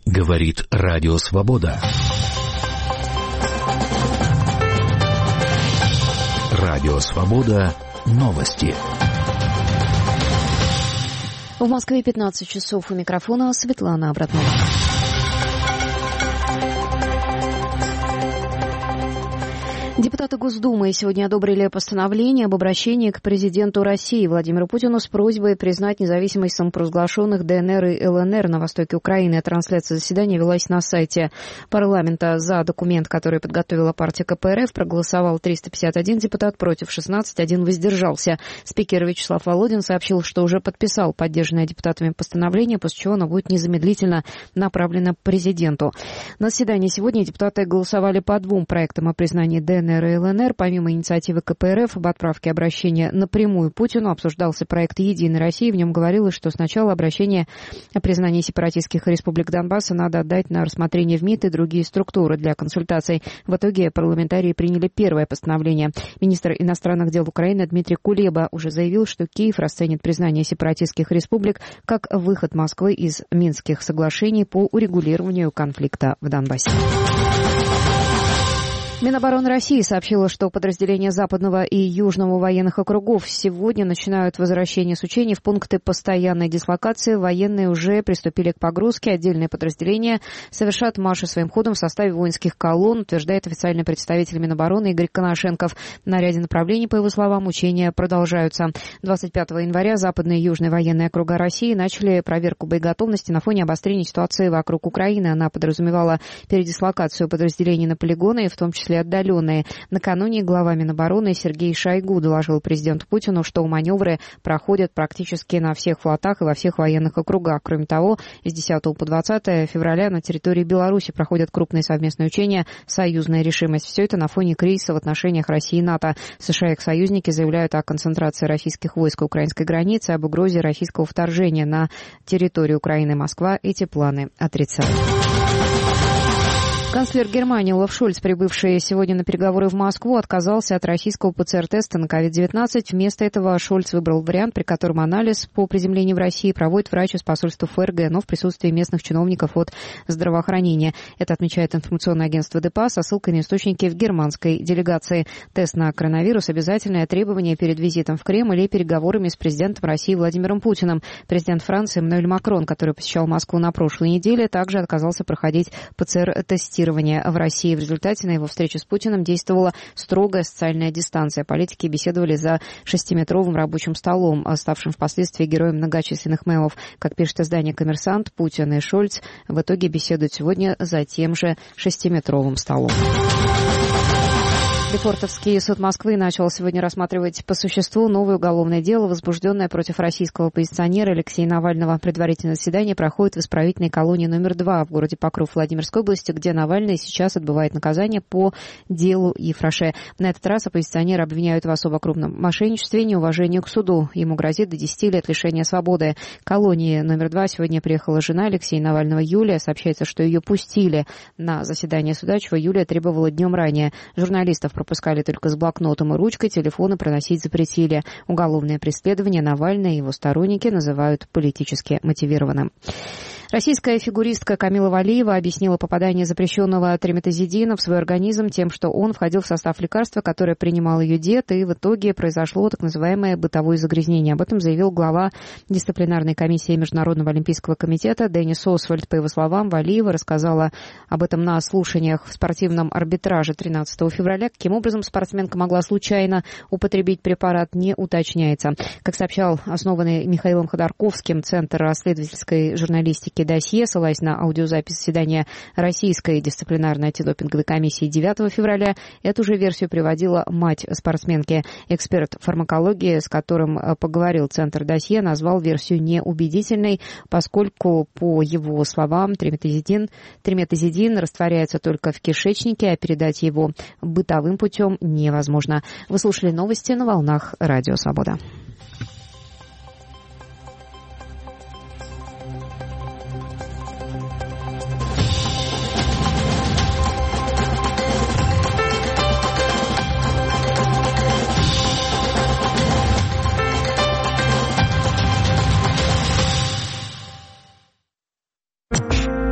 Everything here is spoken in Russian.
Говорит Радио Свобода. Радио Свобода. Новости. В Москве 15 часов. У микрофона Светлана Обратнова. Депутаты Госдумы сегодня одобрили постановление об обращении к президенту России Владимиру Путину с просьбой признать независимость самопровозглашенных ДНР и ЛНР на востоке Украины. Трансляция заседания велась на сайте парламента. За документ, который подготовила партия КПРФ, проголосовал 351 депутат, против 16, один воздержался. Спикер Вячеслав Володин сообщил, что уже подписал поддержанное депутатами постановление, после чего оно будет незамедлительно направлено президенту. На заседании сегодня депутаты голосовали по двум проектам о признании ДНР и ЛНР. Помимо инициативы КПРФ об отправке обращения напрямую Путину, обсуждался проект «Единой России». В нем говорилось, что сначала обращение о признании сепаратистских республик Донбасса надо отдать на рассмотрение в МИД и другие структуры для консультаций. В итоге парламентарии приняли первое постановление. Министр иностранных дел Украины Дмитрий Кулеба уже заявил, что Киев расценит признание сепаратистских республик как выход Москвы из Минских соглашений по урегулированию конфликта в Донбассе. Минобороны России сообщила, что подразделения Западного и Южного военных округов сегодня начинают возвращение с учений в пункты постоянной дислокации. Военные уже приступили к погрузке. Отдельные подразделения совершат марши своим ходом в составе воинских колонн, утверждает официальный представитель Минобороны Игорь Коношенков. На ряде направлений, по его словам, учения продолжаются. 25 января Западные и Южные военные округа России начали проверку боеготовности на фоне обострения ситуации вокруг Украины. Она подразумевала передислокацию подразделений на полигоны, в том числе отдаленные. Накануне глава Минобороны Сергей Шойгу доложил президенту Путину, что маневры проходят практически на всех флотах и во всех военных округах. Кроме того, с 10 по 20 февраля на территории Беларуси проходят крупные совместные учения «Союзная решимость». Все это на фоне кризиса в отношениях России и НАТО. США и их союзники заявляют о концентрации российских войск у украинской границы, об угрозе российского вторжения на территорию Украины. Москва эти планы отрицает. Канцлер Германии Олаф Шольц, прибывший сегодня на переговоры в Москву, отказался от российского ПЦР-теста на COVID-19. Вместо этого Шольц выбрал вариант, при котором анализ по приземлению в России проводит врач из посольства ФРГ, но в присутствии местных чиновников от здравоохранения. Это отмечает информационное агентство ДПА со ссылкой на источники в германской делегации. Тест на коронавирус – обязательное требование перед визитом в Кремль или переговорами с президентом России Владимиром Путиным. Президент Франции Эммануэль Макрон, который посещал Москву на прошлой неделе, также отказался проходить ПЦР-тестирование в России. В результате на его встрече с Путиным действовала строгая социальная дистанция. Политики беседовали за 6-метровым рабочим столом, ставшим впоследствии героем многочисленных мемов. Как пишет издание «Коммерсант», Путин и Шольц в итоге беседуют сегодня за тем же 6-метровым столом. Лефортовский суд Москвы начал сегодня рассматривать по существу новое уголовное дело, возбужденное против российского оппозиционера Алексея Навального. Предварительное заседание проходит в исправительной колонии номер 2 в городе Покров Владимирской области, где Навальный сейчас отбывает наказание по делу Ефраше. На этот раз оппозиционера обвиняют в особо крупном мошенничестве и неуважении к суду. Ему грозит до 10 лет лишения свободы. К колонии номер 2 сегодня приехала жена Алексея Навального Юлия. Сообщается, что ее пустили на заседание суда, чего Юлия требовала днем ранее. Журналистов пропускали только с блокнотом и ручкой, телефоны проносить запретили. Уголовное преследование Навальный и его сторонники называют политически мотивированным. Российская фигуристка Камила Валиева объяснила попадание запрещенного триметазидина в свой организм тем, что он входил в состав лекарства, которое принимал ее дед, и в итоге произошло так называемое бытовое загрязнение. Об этом заявил глава дисциплинарной комиссии Международного олимпийского комитета Денис Освальд. По его словам, Валиева рассказала об этом на слушаниях в спортивном арбитраже 13 февраля. Каким образом спортсменка могла случайно употребить препарат, не уточняется. Как сообщал основанный Михаилом Ходорковским Центр расследовательской журналистики «Досье», ссылаясь на аудиозапись заседания Российской дисциплинарной антидопинговой комиссии 9 февраля, эту же версию приводила мать спортсменки. Эксперт фармакологии, с которым поговорил Центр «Досье», назвал версию неубедительной, поскольку, по его словам, триметазидин растворяется только в кишечнике, а передать его бытовым путем невозможно. Вы слушали новости на волнах Радио Свобода.